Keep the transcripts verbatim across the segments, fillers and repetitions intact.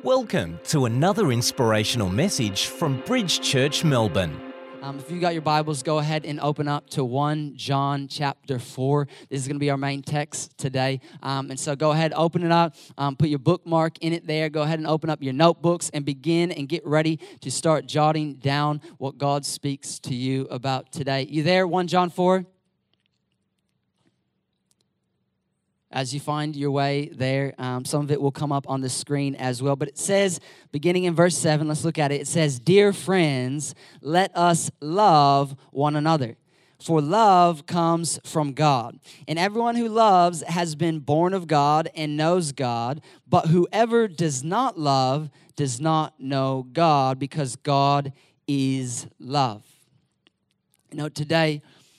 Welcome to another inspirational message from Bridge Church, Melbourne. Um, if you got your Bibles, go ahead and open up to First John chapter four. This is going to be our main text today. Um, and so go ahead, open it up, um, put your bookmark in it there. Go ahead and open up your notebooks and begin and get ready to start jotting down what God speaks to you about today. You there, First John four? As you find your way there, um, some of it will come up on the screen as well. But it says, beginning in verse seven, let's look at it. It says, "Dear friends, let us love one another. For love comes from God. And everyone who loves has been born of God and knows God. But whoever does not love does not know God, because God is love." You know, today,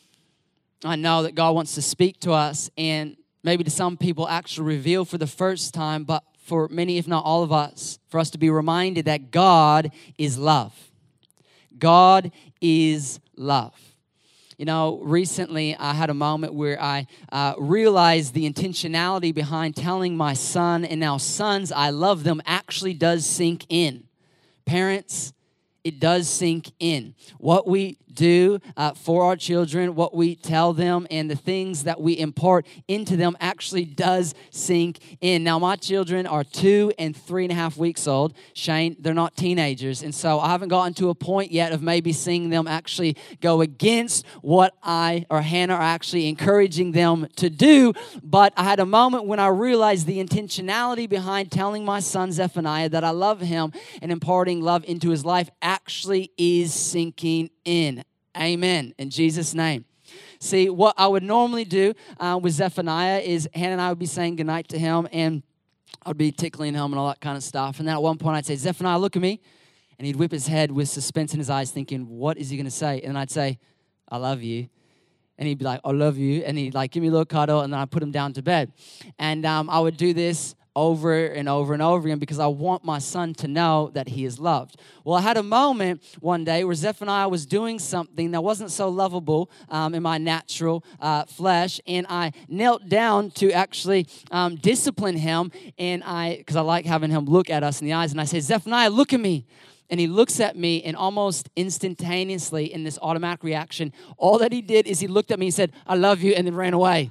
I know that God wants to speak to us, and maybe to some people actually reveal for the first time, but for many, if not all of us, for us to be reminded that God is love. God is love. You know, recently I had a moment where I uh, realized the intentionality behind telling my son and now sons I love them actually does sink in. Parents, it does sink in. What we do uh, for our children, what we tell them, and the things that we impart into them actually does sink in. Now, my children are two and three and a half weeks old. Shane, they're not teenagers, and so I haven't gotten to a point yet of maybe seeing them actually go against what I or Hannah are actually encouraging them to do, but I had a moment when I realized the intentionality behind telling my son Zephaniah that I love him and imparting love into his life actually is sinking in. Amen. In Jesus' name. See, what I would normally do uh, with Zephaniah is Hannah and I would be saying goodnight to him, and I'd be tickling him and all that kind of stuff. And then at one point I'd say, "Zephaniah, look at me." And he'd whip his head with suspense in his eyes thinking, what is he going to say? And I'd say, "I love you." And he'd be like, "I love you." And he'd like, give me a little cuddle, and then I'd put him down to bed. And um, I would do this over and over and over again because I want my son to know that he is loved. Well, I had a moment one day where Zephaniah was doing something that wasn't so lovable um, in my natural uh, flesh, and I knelt down to actually um, discipline him, and I, because I like having him look at us in the eyes, and I said, "Zephaniah, look at me." And he looks at me, and almost instantaneously in this automatic reaction, all that he did is he looked at me and said, "I love you," and then ran away.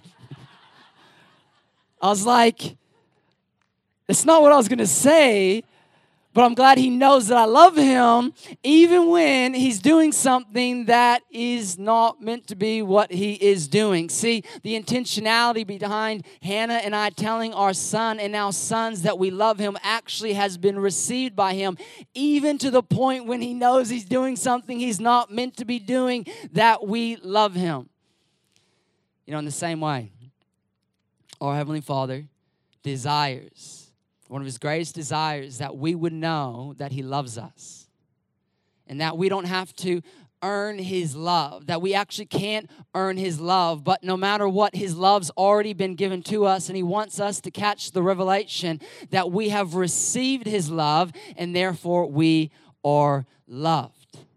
I was like, it's not what I was going to say, but I'm glad he knows that I love him, even when he's doing something that is not meant to be what he is doing. See, the intentionality behind Hannah and I telling our son and now sons that we love him actually has been received by him, even to the point when he knows he's doing something he's not meant to be doing, that we love him. You know, in the same way, our Heavenly Father desires, one of his greatest desires, that we would know that he loves us and that we don't have to earn his love, that we actually can't earn his love, but no matter what, his love's already been given to us, and he wants us to catch the revelation that we have received his love, and therefore we are loved.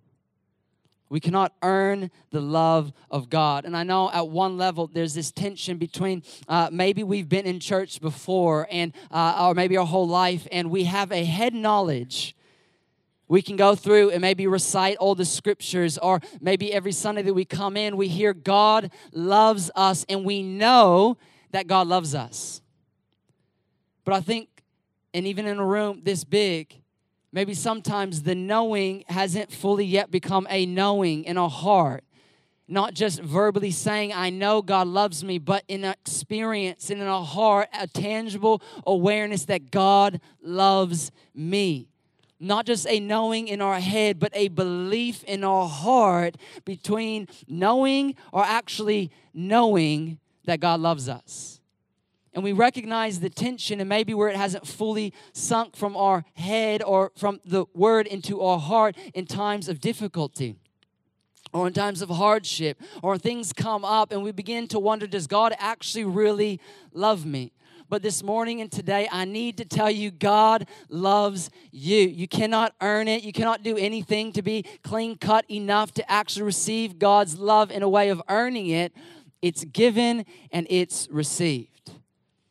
We cannot earn the love of God. And I know at one level there's this tension between uh, maybe we've been in church before and uh, or maybe our whole life, and we have a head knowledge. We can go through and maybe recite all the scriptures, or maybe every Sunday that we come in, we hear God loves us, and we know that God loves us. But I think, and even in a room this big, maybe sometimes the knowing hasn't fully yet become a knowing in our heart. Not just verbally saying, "I know God loves me," but in experience and in our heart, a tangible awareness that God loves me. Not just a knowing in our head, but a belief in our heart between knowing or actually knowing that God loves us. And we recognize the tension, and maybe where it hasn't fully sunk from our head or from the word into our heart in times of difficulty, or in times of hardship, or things come up and we begin to wonder, does God actually really love me? But this morning and today, I need to tell you, God loves you. You cannot earn it. You cannot do anything to be clean cut enough to actually receive God's love in a way of earning it. It's given and it's received.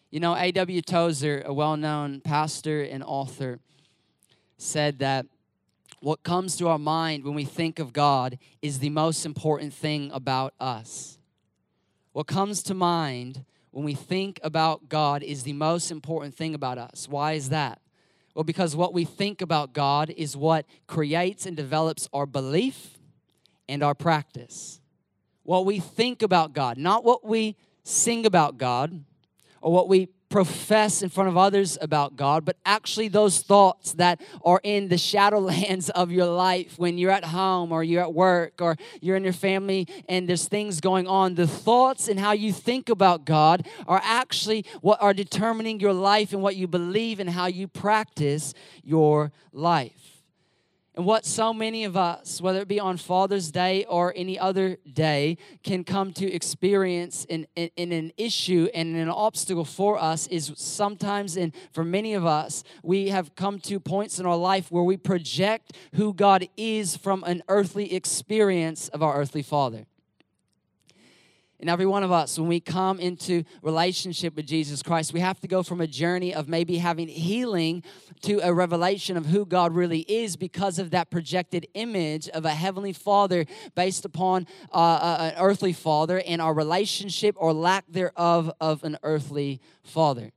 You know, A W Tozer, a well-known pastor and author, said that what comes to our mind when we think of God is the most important thing about us. What comes to mind when we think about God is the most important thing about us. Why is that? Well, because what we think about God is what creates and develops our belief and our practice. What we think about God, not what we sing about God or what we profess in front of others about God, but actually those thoughts that are in the shadowlands of your life when you're at home or you're at work or you're in your family and there's things going on. The thoughts and how you think about God are actually what are determining your life and what you believe and how you practice your life. And what so many of us, whether it be on Father's Day or any other day, can come to experience in, in, in an issue and an obstacle for us is sometimes, and for many of us, we have come to points in our life where we project who God is from an earthly experience of our earthly father. And every one of us, when we come into relationship with Jesus Christ, we have to go from a journey of maybe having healing to a revelation of who God really is because of that projected image of a heavenly Father based upon uh, an earthly father and our relationship or lack thereof of an earthly father.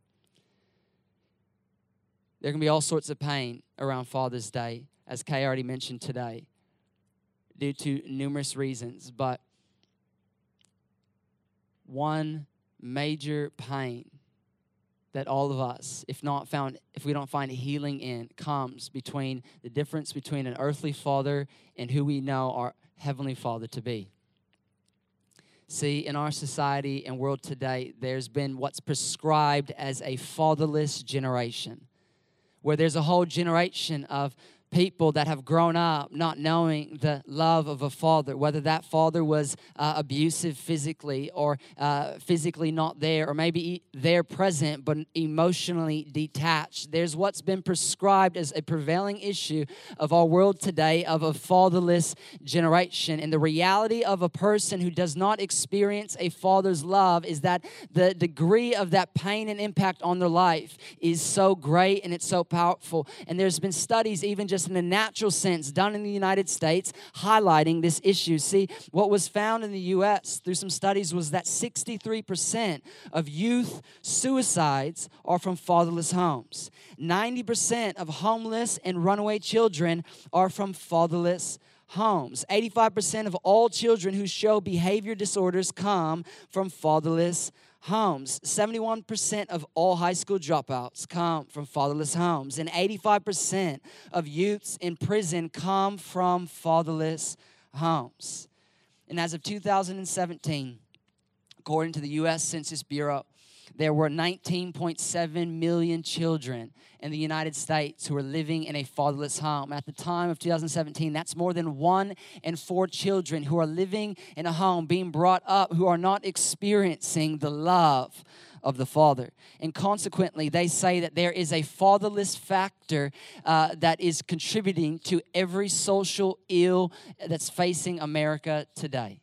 There can be all sorts of pain around Father's Day, as Kay already mentioned today, due to numerous reasons, but one major pain that all of us, if not found, if we don't find healing in, comes between the difference between an earthly father and who we know our heavenly Father to be. See, in our society and world today, there's been what's prescribed as a fatherless generation, where there's a whole generation of people that have grown up not knowing the love of a father, whether that father was uh, abusive physically or uh, physically not there, or maybe there present but emotionally detached. There's what's been prescribed as a prevailing issue of our world today of a fatherless generation. And the reality of a person who does not experience a father's love is that the degree of that pain and impact on their life is so great and it's so powerful. And there's been studies even just in a natural sense done in the United States highlighting this issue. See, what was found in the U S through some studies was that sixty-three percent of youth suicides are from fatherless homes. ninety percent of homeless and runaway children are from fatherless homes. eighty-five percent of all children who show behavior disorders come from fatherless homes. seventy-one percent of all high school dropouts come from fatherless homes. And eighty-five percent of youths in prison come from fatherless homes. And as of two thousand seventeen, according to the U S Census Bureau, there were nineteen point seven million children in the United States who were living in a fatherless home. At the time of two thousand seventeen, that's more than one in four children who are living in a home, being brought up, who are not experiencing the love of the Father. And consequently, they say that there is a fatherless factor uh, that is contributing to every social ill that's facing America today.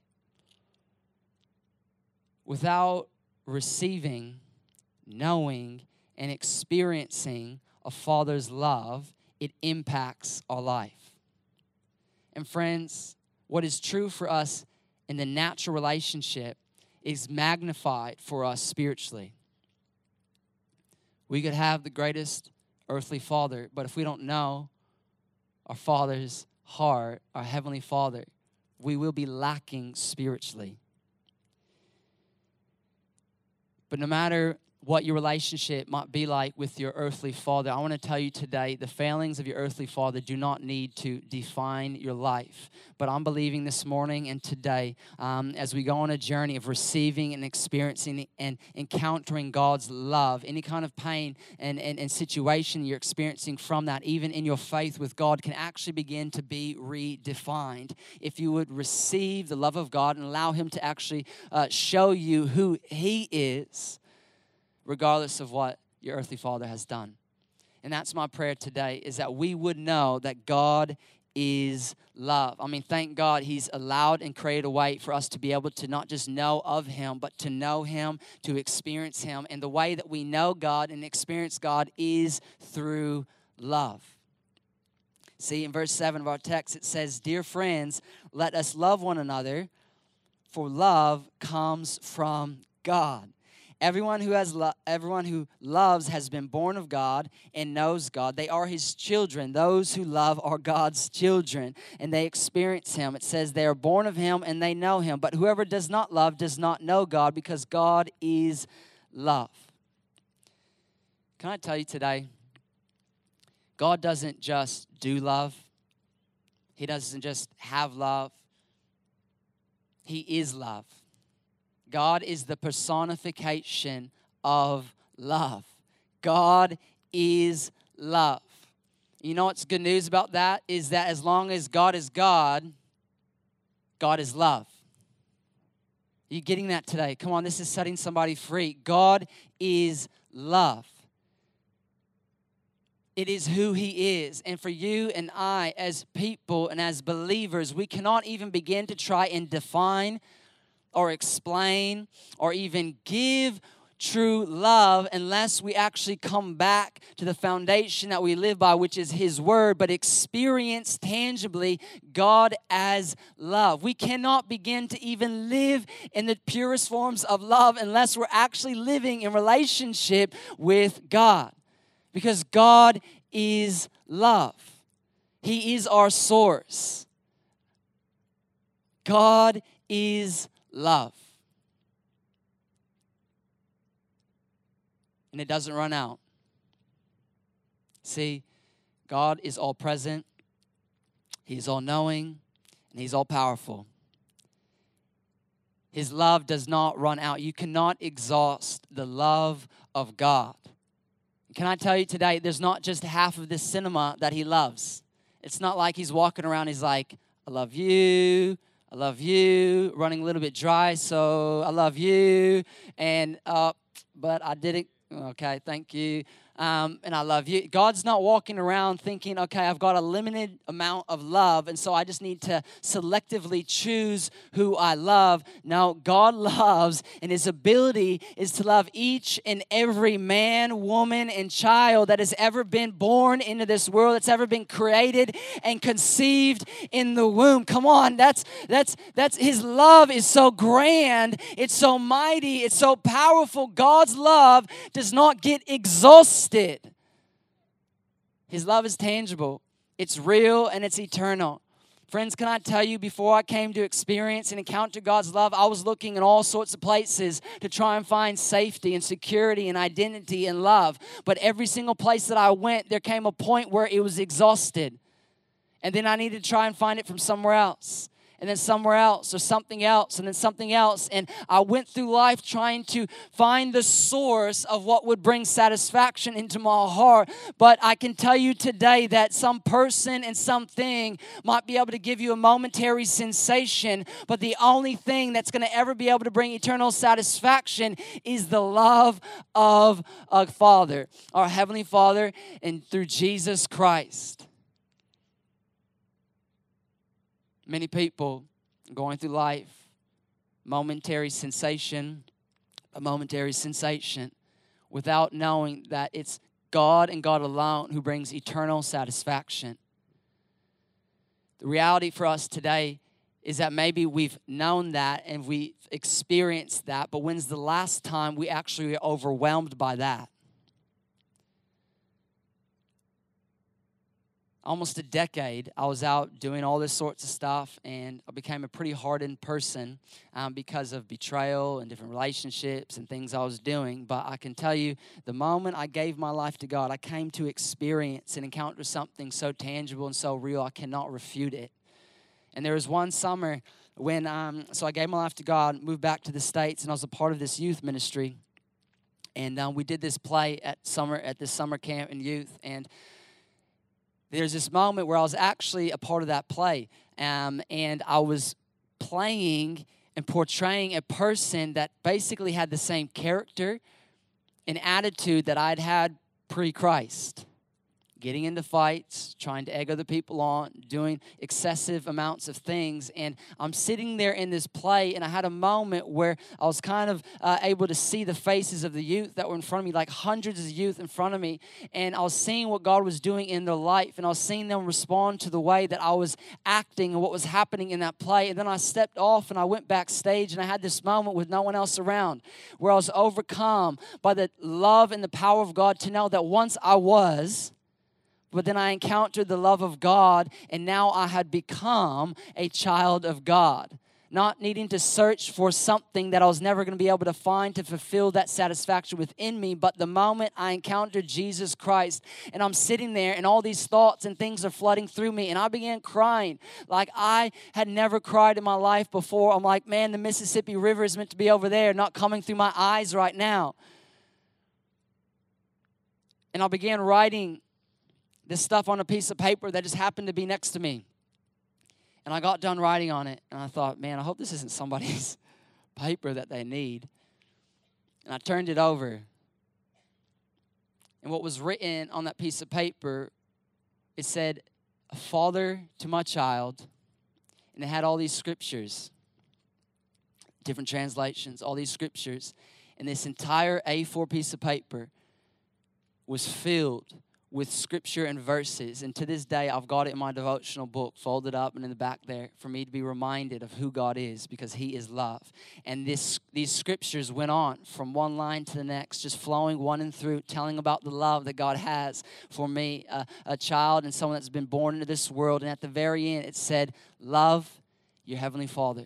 Without receiving, knowing, and experiencing a father's love, it impacts our life. And friends, what is true for us in the natural relationship is magnified for us spiritually. We could have the greatest earthly father, but if we don't know our Father's heart, our Heavenly Father, we will be lacking spiritually. But no matter what your relationship might be like with your earthly father, I want to tell you today, the failings of your earthly father do not need to define your life. But I'm believing this morning and today, um, as we go on a journey of receiving and experiencing and encountering God's love, any kind of pain and, and, and situation you're experiencing from that, even in your faith with God, can actually begin to be redefined. If you would receive the love of God and allow Him to actually uh, show you who He is, regardless of what your earthly father has done. And that's my prayer today, is that we would know that God is love. I mean, thank God he's allowed and created a way for us to be able to not just know of him, but to know him, to experience him. And the way that we know God and experience God is through love. See, in verse seven of our text, it says, "Dear friends, let us love one another, for love comes from God. Everyone who has lo- everyone who loves has been born of God and knows God. They are his children. Those who love are God's children, and they experience him." It says they are born of him and they know him. But whoever does not love does not know God, because God is love. Can I tell you today, God doesn't just do love. He doesn't just have love. He is love. God is the personification of love. God is love. You know what's good news about that is that as long as God is God, God is love. Are you getting that today? Come on, this is setting somebody free. God is love. It is who he is. And for you and I as people and as believers, we cannot even begin to try and define or explain or even give true love unless we actually come back to the foundation that we live by, which is his word, but experience tangibly God as love. We cannot begin to even live in the purest forms of love unless we're actually living in relationship with God, because God is love. He is our source. God is love. And it doesn't run out. See, God is all present, he's all knowing, and he's all powerful. His love does not run out. You cannot exhaust the love of God. Can I tell you today, there's not just half of this cinema that he loves. It's not like he's walking around, he's like, I love you, I love you, running a little bit dry, so I love you, and uh, but I didn't, okay, thank you, um, and I love you. God's not walking around thinking, okay, I've got a limited amount of love, and so I just need to selectively choose who I love. No, God loves, and his ability is to love each and every man, woman, and child that has ever been born into this world, that's ever been created and conceived in the womb. Come on, that's that's that's his love is so grand, it's so mighty, it's so powerful. God's love does not get exhausted. His love is tangible, it's real, and it's eternal. Friends, can I tell you, before I came to experience and encounter God's love, I was looking in all sorts of places to try and find safety and security and identity and love. But every single place that I went, there came a point where it was exhausted. And then I needed to try and find it from somewhere else. And then somewhere else, or something else, and then something else. And I went through life trying to find the source of what would bring satisfaction into my heart. But I can tell you today that some person and something might be able to give you a momentary sensation, but the only thing that's going to ever be able to bring eternal satisfaction is the love of a Father, our Heavenly Father, and through Jesus Christ. Many people going through life, momentary sensation, a momentary sensation, without knowing that it's God and God alone who brings eternal satisfaction. The reality for us today is that maybe we've known that and we've experienced that, but when's the last time we actually were overwhelmed by that? Almost a decade, I was out doing all this sorts of stuff, and I became a pretty hardened person um, because of betrayal and different relationships and things I was doing. But I can tell you, the moment I gave my life to God, I came to experience and encounter something so tangible and so real, I cannot refute it. And there was one summer when, um, so I gave my life to God, moved back to the States, and I was a part of this youth ministry. And um, we did this play at summer at this summer camp in youth, and there's this moment where I was actually a part of that play, um, and I was playing and portraying a person that basically had the same character and attitude that I'd had pre-Christ. getting into fights, trying to egg other people on, doing excessive amounts of things. And I'm sitting there in this play, and I had a moment where I was kind of uh, able to see the faces of the youth that were in front of me, like hundreds of youth in front of me. And I was seeing what God was doing in their life, and I was seeing them respond to the way that I was acting and what was happening in that play. And then I stepped off, and I went backstage, and I had this moment with no one else around where I was overcome by the love and the power of God to know that once I was, but then I encountered the love of God, and now I had become a child of God. Not needing to search for something that I was never going to be able to find to fulfill that satisfaction within me. But the moment I encountered Jesus Christ, and I'm sitting there, and all these thoughts and things are flooding through me, and I began crying like I had never cried in my life before. I'm like, man, the Mississippi River is meant to be over there, not coming through my eyes right now. And I began writing this stuff on a piece of paper that just happened to be next to me. And I got done writing on it, and I thought, man, I hope this isn't somebody's paper that they need. And I turned it over. And what was written on that piece of paper, it said, "A father to my child." And it had all these scriptures, different translations, all these scriptures. And this entire A four piece of paper was filled with scripture and verses. And to this day, I've got it in my devotional book, folded up and in the back there, for me to be reminded of who God is, because He is love. And this these scriptures went on from one line to the next, just flowing one and through, telling about the love that God has for me, uh, a child and someone that's been born into this world. And at the very end, it said, "Love your Heavenly Father."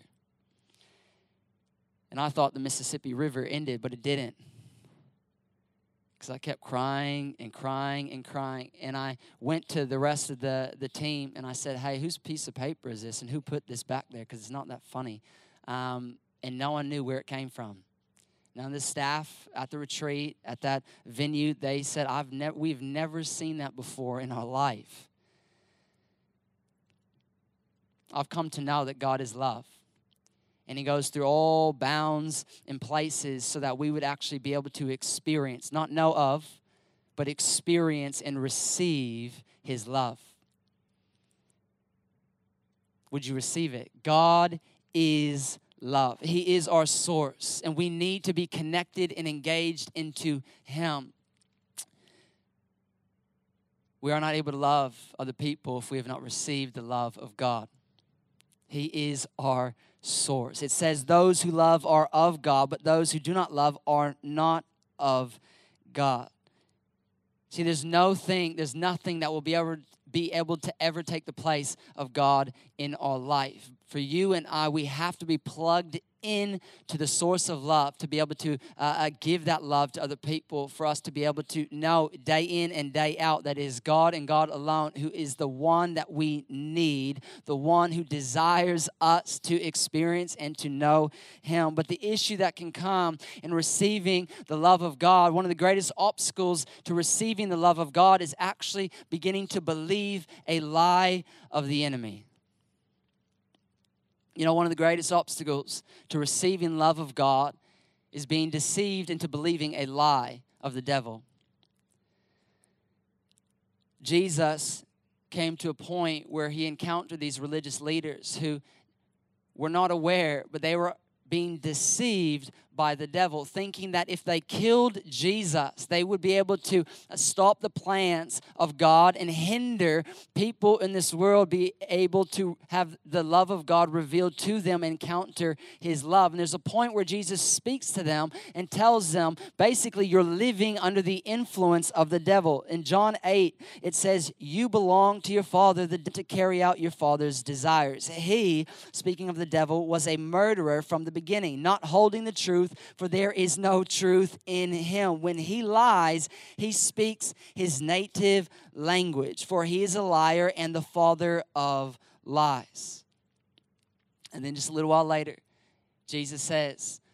And I thought the Mississippi River ended, but it didn't. Because I kept crying and crying and crying. And I went to the rest of the, the team, and I said, hey, whose piece of paper is this? And who put this back there? Because it's not that funny. Um, and no one knew where it came from. None of the staff at the retreat, at that venue, they said, I've never, we've never seen that before in our life. I've come to know that God is love. And He goes through all bounds and places so that we would actually be able to experience, not know of, but experience and receive His love. Would you receive it? God is love. He is our source, and we need to be connected and engaged into Him. We are not able to love other people if we have not received the love of God. He is our source. It says those who love are of God, but those who do not love are not of God. See, there's no thing, there's nothing that will be ever be able to ever take the place of God in our life. For you and I, we have to be plugged in to the source of love to be able to uh, uh, give that love to other people, for us to be able to know day in and day out that it is God and God alone who is the one that we need, the one who desires us to experience and to know Him. But the issue that can come in receiving the love of God, one of the greatest obstacles to receiving the love of God is actually beginning to believe a lie of the enemy. You know, one of the greatest obstacles to receiving love of God is being deceived into believing a lie of the devil. Jesus came to a point where He encountered these religious leaders who were not aware, but they were being deceived by the devil, thinking that if they killed Jesus, they would be able to stop the plans of God and hinder people in this world be able to have the love of God revealed to them and encounter His love. And there's a point where Jesus speaks to them and tells them, basically, you're living under the influence of the devil. In John eight, it says, you belong to your father the, to carry out your father's desires. He, speaking of the devil, was a murderer from the beginning, not holding the truth, for there is no truth in him. When he lies, he speaks his native language, for he is a liar and the father of lies. And then just a little while later, Jesus says,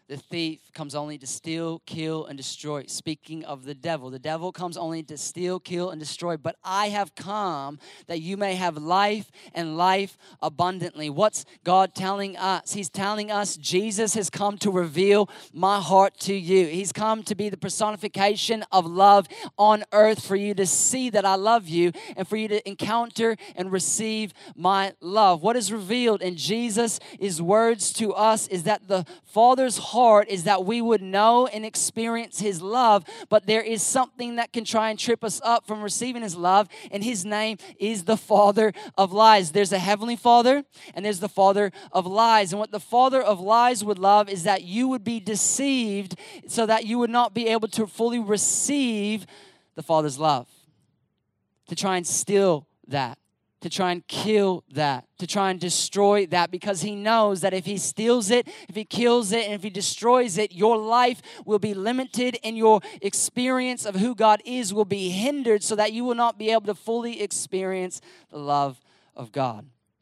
The thief comes only to steal, kill, and destroy. Speaking of the devil, the devil comes only to steal, kill, and destroy. But I have come that you may have life and life abundantly. What's God telling us? He's telling us Jesus has come to reveal my heart to you. He's come to be the personification of love on earth for you to see that I love you and for you to encounter and receive my love. What is revealed in Jesus' words to us is that the Father's heart Heart is that we would know and experience His love, but there is something that can try and trip us up from receiving His love, and His name is the Father of lies. There's a heavenly Father, and there's the Father of lies. And what the Father of lies would love is that you would be deceived so that you would not be able to fully receive the Father's love. To try and steal that. To try and kill that, to try and destroy that, because he knows that if he steals it, if he kills it, and if he destroys it, your life will be limited and your experience of who God is will be hindered so that you will not be able to fully experience the love of God.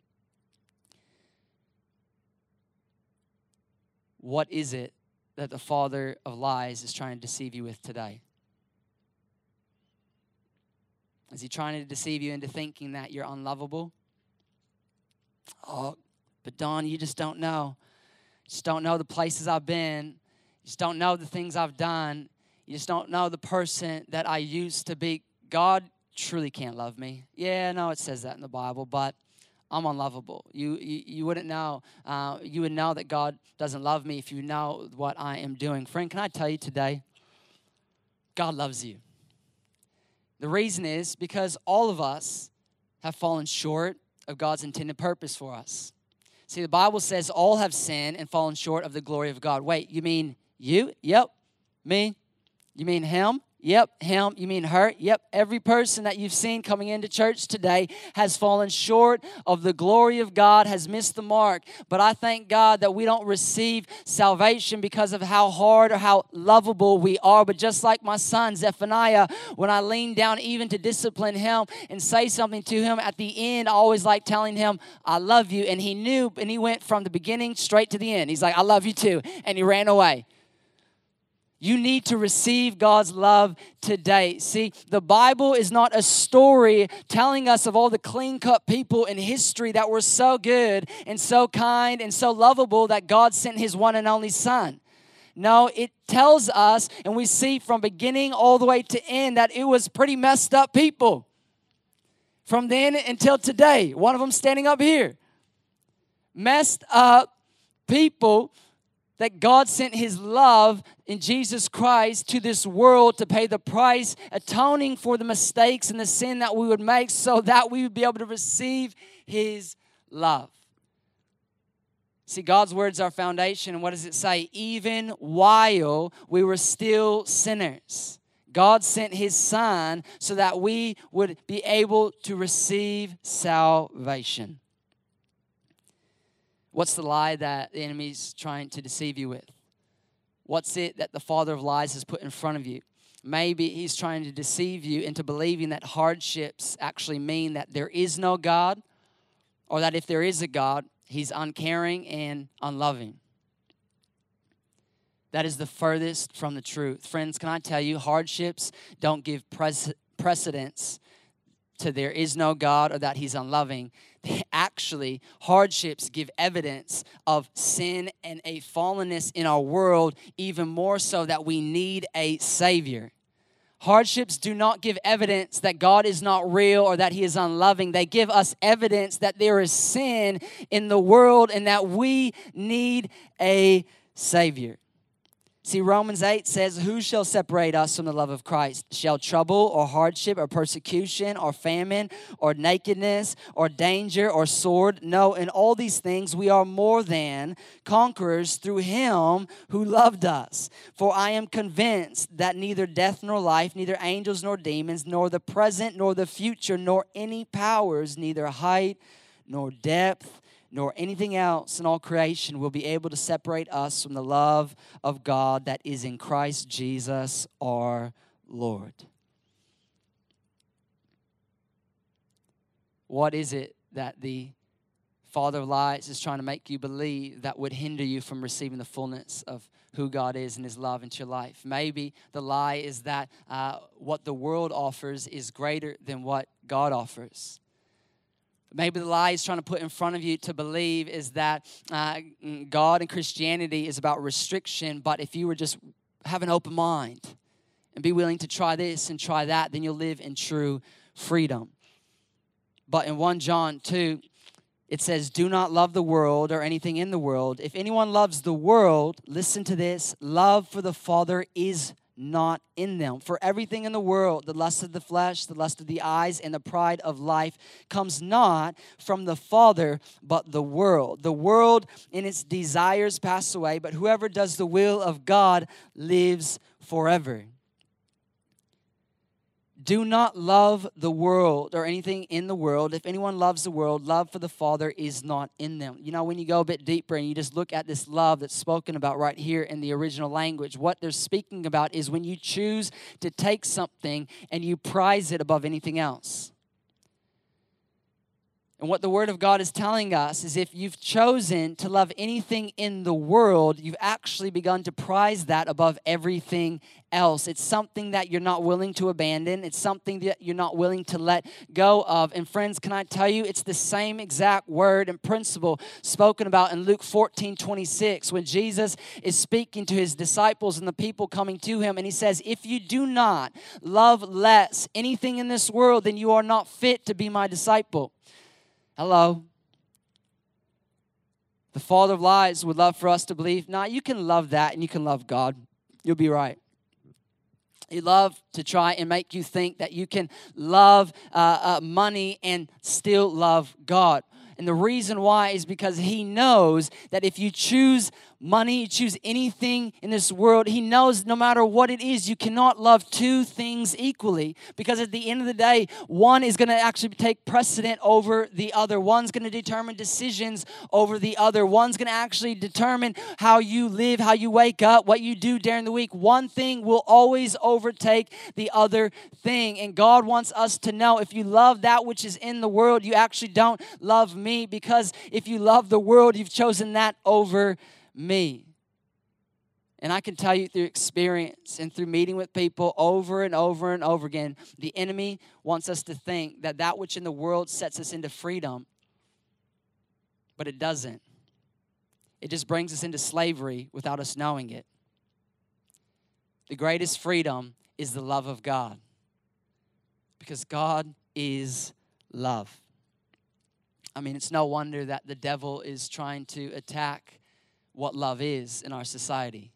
What is it that the father of lies is trying to deceive you with today? Is he trying to deceive you into thinking that you're unlovable? Oh, but Don, you just don't know. You just don't know the places I've been. You just don't know the things I've done. You just don't know the person that I used to be. God truly can't love me. Yeah, no, it says that in the Bible, but I'm unlovable. You you, you wouldn't know. Uh, you would know that God doesn't love me if you know what I am doing. Friend, can I tell you today, God loves you. The reason is because all of us have fallen short of God's intended purpose for us. See, the Bible says all have sinned and fallen short of the glory of God. Wait, you mean you? Yep. Me? You mean him? Yep, him. You mean her? Yep. Every person that you've seen coming into church today has fallen short of the glory of God, has missed the mark. But I thank God that we don't receive salvation because of how hard or how lovable we are. But just like my son, Zephaniah, when I leaned down even to discipline him and say something to him, at the end, I always like telling him, I love you. And he knew, and he went from the beginning straight to the end. He's like, I love you too. And he ran away. You need to receive God's love today. See, the Bible is not a story telling us of all the clean-cut people in history that were so good and so kind and so lovable that God sent His one and only Son. No, it tells us, and we see from beginning all the way to end, that it was pretty messed up people. From then until today, one of them standing up here. Messed up people that God sent His love in Jesus Christ to this world to pay the price, atoning for the mistakes and the sin that we would make so that we would be able to receive His love. See, God's word's our foundation, and what does it say? Even while we were still sinners, God sent His Son so that we would be able to receive salvation. What's the lie that the enemy's trying to deceive you with? What's it that the father of lies has put in front of you? Maybe he's trying to deceive you into believing that hardships actually mean that there is no God, or that if there is a God, He's uncaring and unloving. That is the furthest from the truth. Friends, can I tell you, hardships don't give pres- precedence to there is no God or that He's unloving. Actually, hardships give evidence of sin and a fallenness in our world, even more so that we need a Savior. Hardships do not give evidence that God is not real or that He is unloving. They give us evidence that there is sin in the world and that we need a Savior. See, Romans eight says, who shall separate us from the love of Christ? Shall trouble or hardship or persecution or famine or nakedness or danger or sword? No, in all these things we are more than conquerors through Him who loved us. For I am convinced that neither death nor life, neither angels nor demons, nor the present nor the future, nor any powers, neither height nor depth, nor anything else in all creation will be able to separate us from the love of God that is in Christ Jesus our Lord. What is it that the Father of lies is trying to make you believe that would hinder you from receiving the fullness of who God is and His love into your life. Maybe the lie is that uh, what the world offers is greater than what God offers. Maybe the lie He's trying to put in front of you to believe is that uh, God and Christianity is about restriction, but if you were just have an open mind and be willing to try this and try that, then you'll live in true freedom. But in First John two, it says, do not love the world or anything in the world. If anyone loves the world, listen to this, love for the Father is not in them. For everything in the world, the lust of the flesh, the lust of the eyes, and the pride of life comes not from the Father, but the world. The world and its desires pass away, but whoever does the will of God lives forever. Do not love the world or anything in the world. If anyone loves the world, love for the Father is not in them. You know, when you go a bit deeper and you just look at this love that's spoken about right here in the original language, what they're speaking about is when you choose to take something and you prize it above anything else. And what the Word of God is telling us is if you've chosen to love anything in the world, you've actually begun to prize that above everything else. It's something that you're not willing to abandon. It's something that you're not willing to let go of. And friends, can I tell you, it's the same exact word and principle spoken about in Luke fourteen twenty-six when Jesus is speaking to His disciples and the people coming to Him. And He says, if you do not love less anything in this world, then you are not fit to be my disciple. Hello. The father of lies would love for us to believe, nah, you can love that and you can love God. You'll be right. He'd love to try and make you think that you can love uh, uh, money and still love God. And the reason why is because He knows that if you choose money, you choose anything in this world, He knows no matter what it is, you cannot love two things equally. Because at the end of the day, one is going to actually take precedent over the other. One's going to determine decisions over the other. One's going to actually determine how you live, how you wake up, what you do during the week. One thing will always overtake the other thing. And God wants us to know if you love that which is in the world, you actually don't love me. Me, because if you love the world, you've chosen that over me. And I can tell you through experience and through meeting with people over and over and over again, the enemy wants us to think that that which in the world sets us into freedom, but it doesn't. It just brings us into slavery without us knowing it. The greatest freedom is the love of God, because God is love. I mean, it's no wonder that the devil is trying to attack what love is in our society.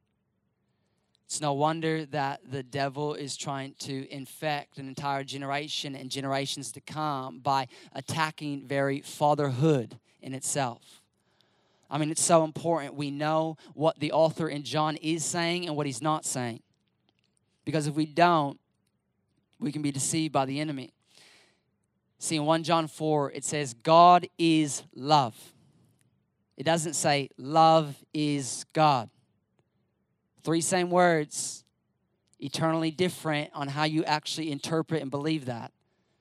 It's no wonder that the devil is trying to infect an entire generation and generations to come by attacking very fatherhood in itself. I mean, it's so important we know what the author in John is saying and what he's not saying. Because if we don't, we can be deceived by the enemy. See, in First John four, it says, God is love. It doesn't say, love is God. Three same words, eternally different on how you actually interpret and believe that.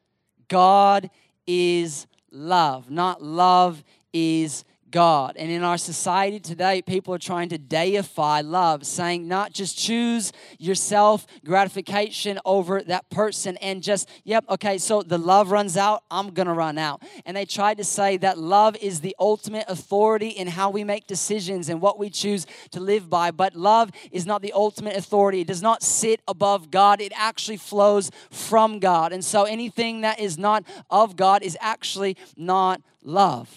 God is love, not love is God. And in our society today, people are trying to deify love, saying not just choose your self gratification over that person and just, yep, okay, so the love runs out, I'm going to run out. And they tried to say that love is the ultimate authority in how we make decisions and what we choose to live by. But love is not the ultimate authority. It does not sit above God. It actually flows from God. And so anything that is not of God is actually not love.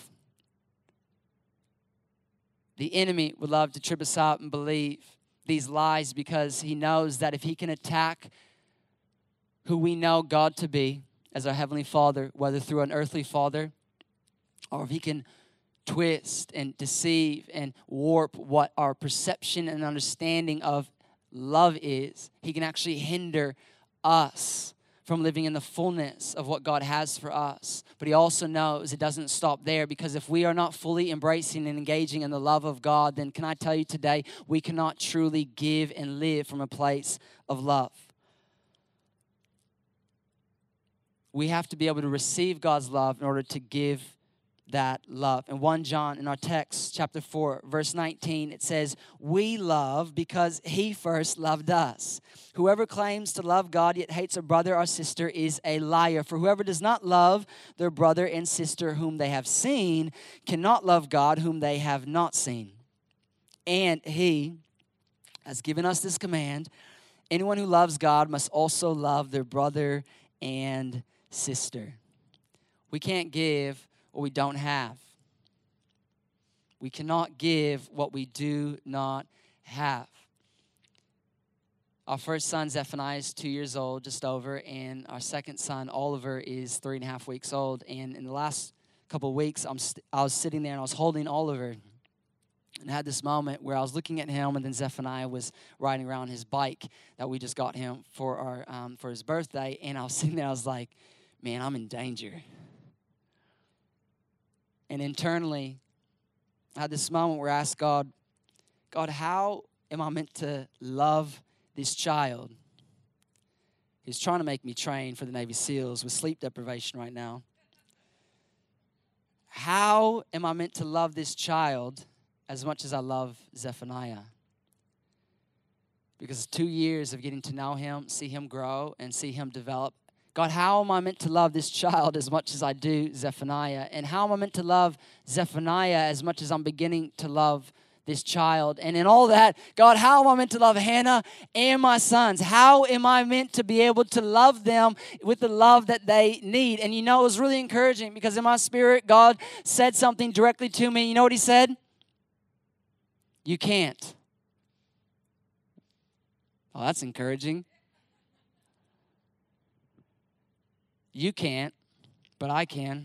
The enemy would love to trip us up and believe these lies because he knows that if he can attack who we know God to be as our Heavenly Father, whether through an earthly father, or if he can twist and deceive and warp what our perception and understanding of love is, he can actually hinder us from living in the fullness of what God has for us. But he also knows it doesn't stop there, because if we are not fully embracing and engaging in the love of God, then can I tell you today, we cannot truly give and live from a place of love. We have to be able to receive God's love in order to give that love. In First John, in our text, chapter four, verse nineteen, it says, we love because he first loved us. Whoever claims to love God yet hates a brother or sister is a liar. For whoever does not love their brother and sister whom they have seen cannot love God whom they have not seen. And he has given us this command: anyone who loves God must also love their brother and sister. We can't give what we don't have. We cannot give what we do not have. Our first son, Zephaniah, is two years old, just over, and our second son, Oliver, is three and a half weeks old. And in the last couple of weeks, I'm st- I was sitting there and I was holding Oliver, and I had this moment where I was looking at him, and then Zephaniah was riding around his bike that we just got him for our um, for his birthday, and I was sitting there, I was like, man, I'm in danger. And internally, I had this moment where I asked God, God, how am I meant to love this child? He's trying to make me train for the Navy SEALs with sleep deprivation right now. How am I meant to love this child as much as I love Zephaniah? Because two years of getting to know him, see him grow, and see him develop. God, how am I meant to love this child as much as I do Zephaniah? And how am I meant to love Zephaniah as much as I'm beginning to love this child? And in all that, God, how am I meant to love Hannah and my sons? How am I meant to be able to love them with the love that they need? And you know, it was really encouraging because in my spirit, God said something directly to me. You know what he said? You can't. Oh, that's encouraging. You can't, but I can.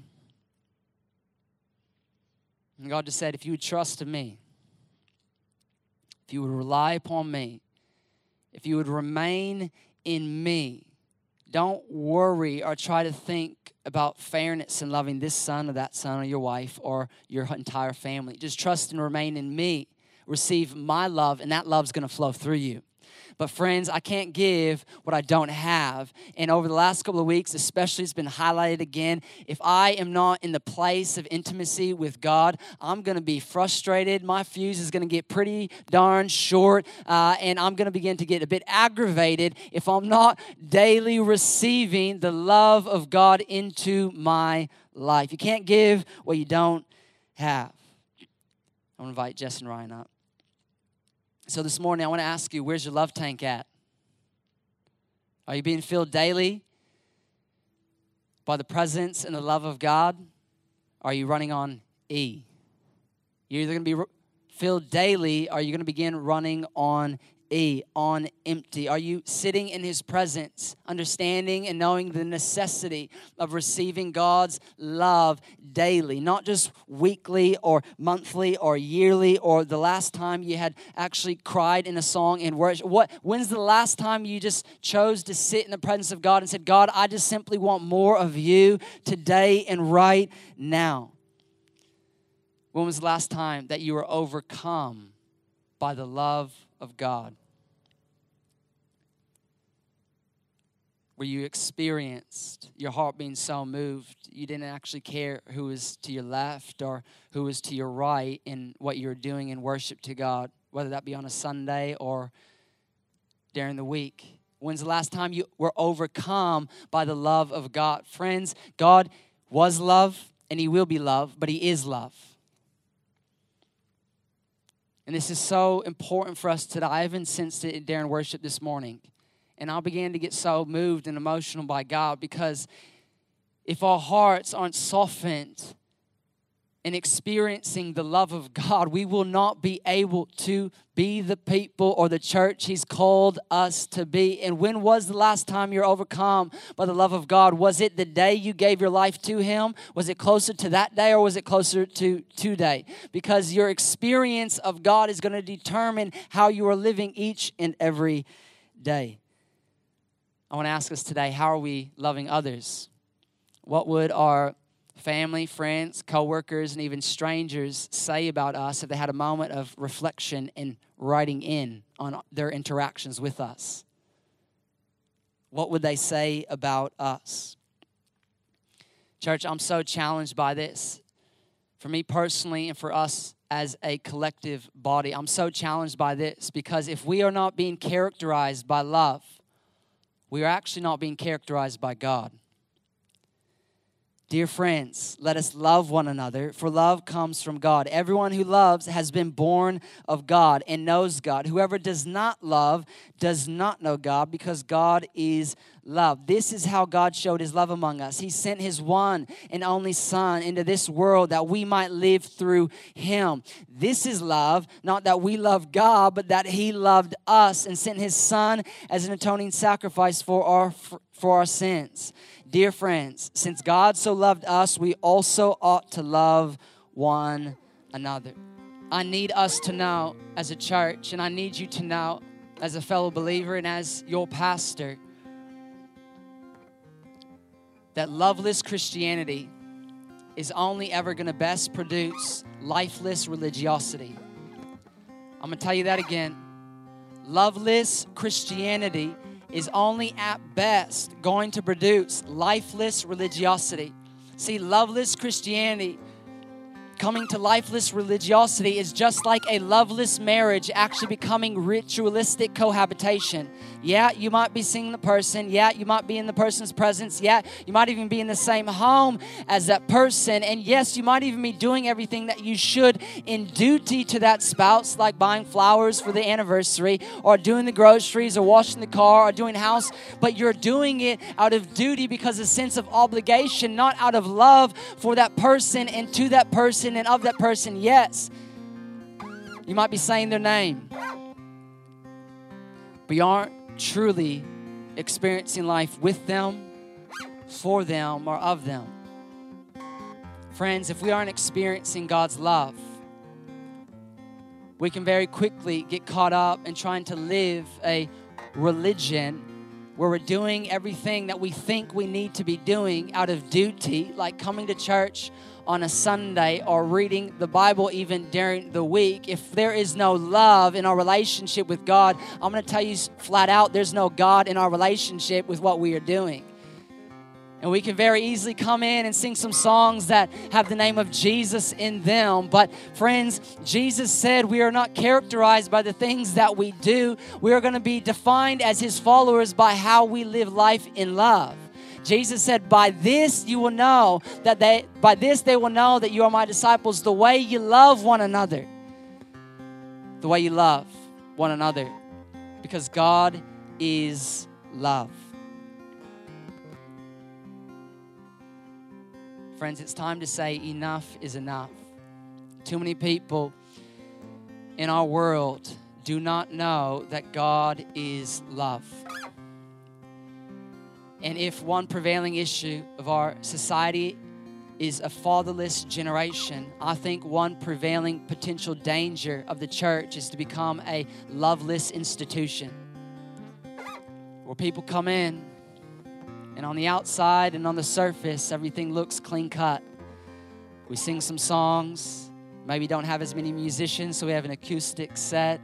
And God just said, if you would trust in me, if you would rely upon me, if you would remain in me, don't worry or try to think about fairness in loving this son or that son or your wife or your entire family. Just trust and remain in me. Receive my love, and that love's going to flow through you. But friends, I can't give what I don't have. And over the last couple of weeks, especially, it's been highlighted again. If I am not in the place of intimacy with God, I'm going to be frustrated. My fuse is going to get pretty darn short. Uh, and I'm going to begin to get a bit aggravated if I'm not daily receiving the love of God into my life. You can't give what you don't have. I'm going to invite Jess and Ryan up. So this morning, I want to ask you, where's your love tank at? Are you being filled daily by the presence and the love of God? Or are you running on E? You're either going to be filled daily, or are you going to begin running on E, on empty? Are you sitting in his presence, understanding and knowing the necessity of receiving God's love daily, not just weekly or monthly or yearly or the last time you had actually cried in a song in worship? What, when's the last time you just chose to sit in the presence of God and said, God, I just simply want more of you today and right now? When was the last time that you were overcome by the love of God? Where you experienced your heart being so moved, you didn't actually care who was to your left or who was to your right in what you were doing in worship to God, whether that be on a Sunday or during the week. When's the last time you were overcome by the love of God? Friends, God was love and he will be love, but he is love. And this is so important for us today. I even sensed it during worship this morning. And I began to get so moved and emotional by God, because if our hearts aren't softened in experiencing the love of God, we will not be able to be the people or the church he's called us to be. And when was the last time you were overcome by the love of God? Was it the day you gave your life to him? Was it closer to that day, or was it closer to today? Because your experience of God is going to determine how you are living each and every day. I want to ask us today, how are we loving others? What would our family, friends, co-workers, and even strangers say about us if they had a moment of reflection and writing in on their interactions with us? What would they say about us? Church, I'm so challenged by this. For me personally and for us as a collective body, I'm so challenged by this because if we are not being characterized by love, we are actually not being characterized by God. Dear friends, let us love one another, for love comes from God. Everyone who loves has been born of God and knows God. Whoever does not love does not know God, because God is love. This is how God showed his love among us. He sent his one and only Son into this world that we might live through him. This is love, not that we love God, but that he loved us and sent his Son as an atoning sacrifice for our for our sins. Dear friends, since God so loved us, we also ought to love one another. I need us to know as a church, and I need you to know as a fellow believer and as your pastor, that loveless Christianity is only ever going to best produce lifeless religiosity. I'm going to tell you that again. Loveless Christianity is only at best going to produce lifeless religiosity. See, loveless Christianity coming to lifeless religiosity is just like a loveless marriage actually becoming ritualistic cohabitation. Yeah, you might be seeing the person. Yeah, you might be in the person's presence. Yeah, you might even be in the same home as that person. And yes, you might even be doing everything that you should in duty to that spouse, like buying flowers for the anniversary, or doing the groceries, or washing the car, or doing house. But you're doing it out of duty because of a sense of obligation, not out of love for that person and to that person and of that person. Yes, you might be saying their name, but you aren't truly experiencing life with them, for them, or of them. Friends, if we aren't experiencing God's love, we can very quickly get caught up in trying to live a religion where we're doing everything that we think we need to be doing out of duty, like coming to church on a Sunday or reading the Bible even during the week. If there is no love in our relationship with God, I'm going to tell you flat out, there's no God in our relationship with what we are doing. And we can very easily come in and sing some songs that have the name of Jesus in them. But friends, Jesus said we are not characterized by the things that we do. We are going to be defined as his followers by how we live life in love. Jesus said, by this you will know that they, by this they will know that you are my disciples, the way you love one another. The way you love one another. Because God is love. Friends, it's time to say enough is enough. Too many people in our world do not know that God is love. And if one prevailing issue of our society is a fatherless generation, I think one prevailing potential danger of the church is to become a loveless institution, where people come in and on the outside and on the surface, everything looks clean cut. We sing some songs, maybe don't have as many musicians, so we have an acoustic set.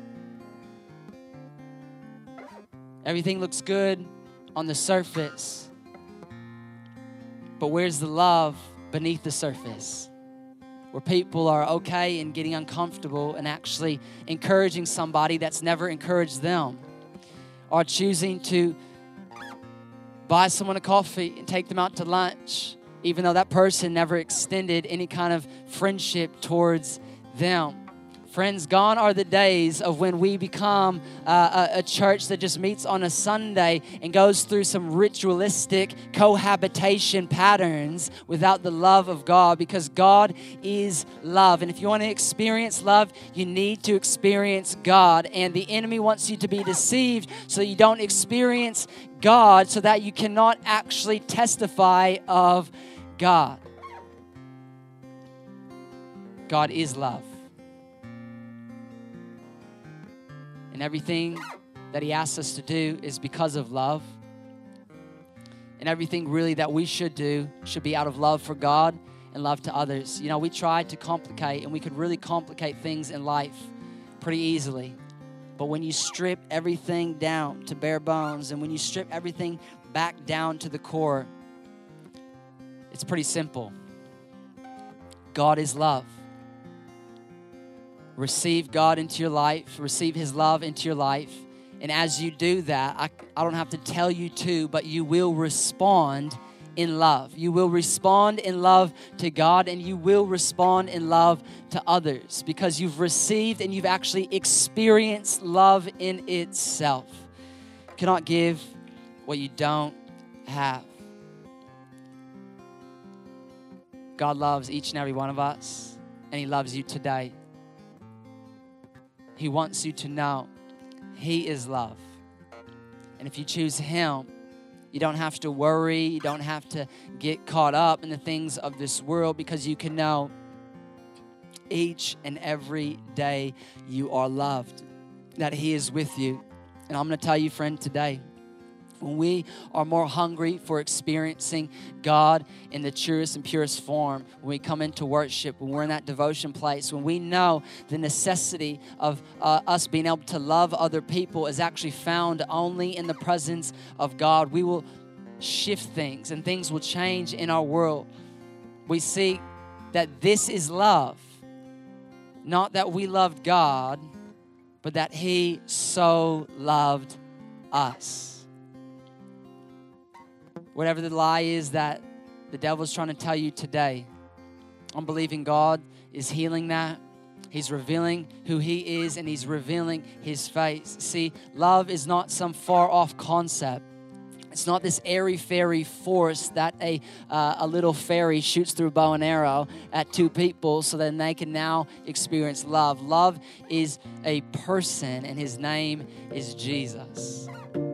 Everything looks good on the surface, but where's the love beneath the surface? Where people are okay and getting uncomfortable and actually encouraging somebody that's never encouraged them, or choosing to buy someone a coffee and take them out to lunch, even though that person never extended any kind of friendship towards them. Friends, gone are the days of when we become uh, a, a church that just meets on a Sunday and goes through some ritualistic cohabitation patterns without the love of God, because God is love. And if you want to experience love, you need to experience God. And the enemy wants you to be deceived so you don't experience God, so that you cannot actually testify of God. God is love. And everything that he asks us to do is because of love. And everything really that we should do should be out of love for God and love to others. You know, we try to complicate, and we could really complicate things in life pretty easily. But when you strip everything down to bare bones, and when you strip everything back down to the core, it's pretty simple. God is love. Receive God into your life. Receive His love into your life. And as you do that, I, I don't have to tell you to, but you will respond in love. You will respond in love to God, and you will respond in love to others because you've received and you've actually experienced love in itself. You cannot give what you don't have. God loves each and every one of us, and He loves you today. He wants you to know He is love. And if you choose Him, you don't have to worry. You don't have to get caught up in the things of this world because you can know each and every day you are loved, that He is with you. And I'm going to tell you, friend, today, when we are more hungry for experiencing God in the truest and purest form, when we come into worship, when we're in that devotion place, when we know the necessity of uh, us being able to love other people is actually found only in the presence of God, we will shift things and things will change in our world. We see that this is love, not that we loved God, but that He so loved us. Whatever the lie is that the devil's trying to tell you today, I'm believing God is healing that. He's revealing who He is, and He's revealing His face. See, love is not some far-off concept. It's not this airy-fairy force that a, uh, a little fairy shoots through bow and arrow at two people so then they can now experience love. Love is a person, and His name is Jesus.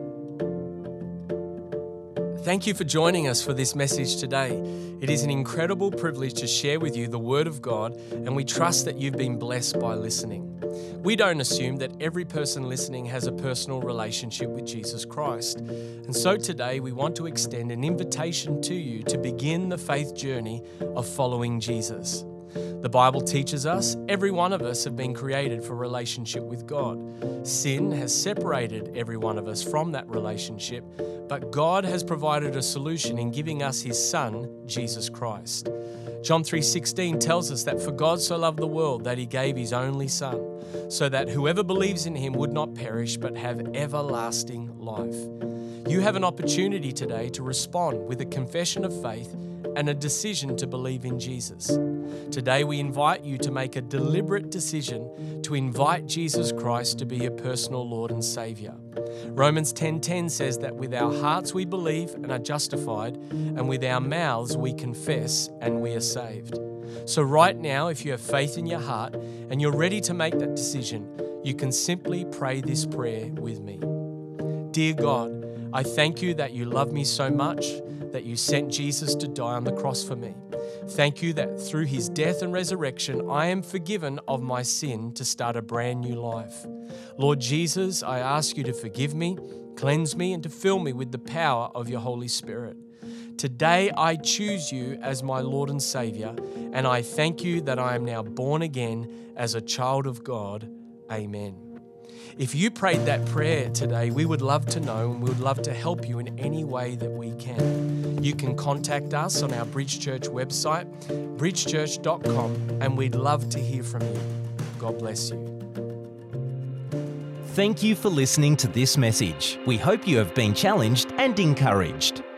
Thank you for joining us for this message today. It is an incredible privilege to share with you the Word of God, and we trust that you've been blessed by listening. We don't assume that every person listening has a personal relationship with Jesus Christ. And so today we want to extend an invitation to you to begin the faith journey of following Jesus. The Bible teaches us every one of us have been created for relationship with God. Sin has separated every one of us from that relationship, but God has provided a solution in giving us His Son, Jesus Christ. John three sixteen tells us that for God so loved the world that He gave His only Son, so that whoever believes in Him would not perish but have everlasting life. You have an opportunity today to respond with a confession of faith and a decision to believe in Jesus. Today we invite you to make a deliberate decision to invite Jesus Christ to be your personal Lord and Savior. Romans ten ten says that with our hearts we believe and are justified, and with our mouths we confess and we are saved. So right now, if you have faith in your heart and you're ready to make that decision, you can simply pray this prayer with me. Dear God, I thank you that you love me so much that you sent Jesus to die on the cross for me. Thank you that through His death and resurrection, I am forgiven of my sin to start a brand new life. Lord Jesus, I ask you to forgive me, cleanse me, and to fill me with the power of your Holy Spirit. Today, I choose you as my Lord and Savior, and I thank you that I am now born again as a child of God. Amen. If you prayed that prayer today, we would love to know, and we would love to help you in any way that we can. You can contact us on our Bridge Church website, bridge church dot com, and we'd love to hear from you. God bless you. Thank you for listening to this message. We hope you have been challenged and encouraged.